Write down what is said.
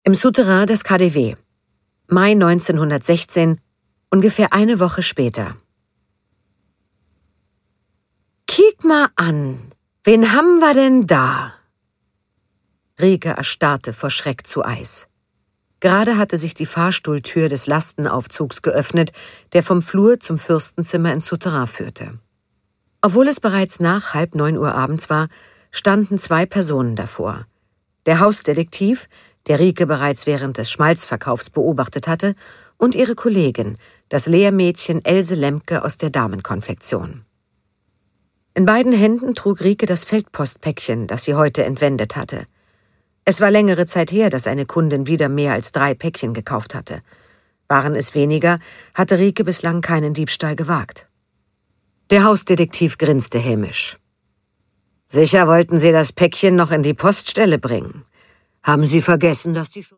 Im Souterrain des KaDeWe. Mai 1916, ungefähr eine Woche später. »Kiek mal an, wen haben wir denn da?« Rieke erstarrte vor Schreck zu Eis. Gerade hatte sich die Fahrstuhltür des Lastenaufzugs geöffnet, der vom Flur zum Fürstenzimmer ins Souterrain führte. Obwohl es bereits nach 8:30 abends war, standen 2 Personen davor. Der Hausdetektiv, der Rieke bereits während des Schmalzverkaufs beobachtet hatte, und ihre Kollegin, das Lehrmädchen Else Lemke aus der Damenkonfektion. In beiden Händen trug Rieke das Feldpostpäckchen, das sie heute entwendet hatte. Es war längere Zeit her, dass eine Kundin wieder mehr als 3 Päckchen gekauft hatte. Waren es weniger, hatte Rieke bislang keinen Diebstahl gewagt. Der Hausdetektiv grinste hämisch. »Sicher wollten Sie das Päckchen noch in die Poststelle bringen. Haben Sie vergessen, dass Sie schon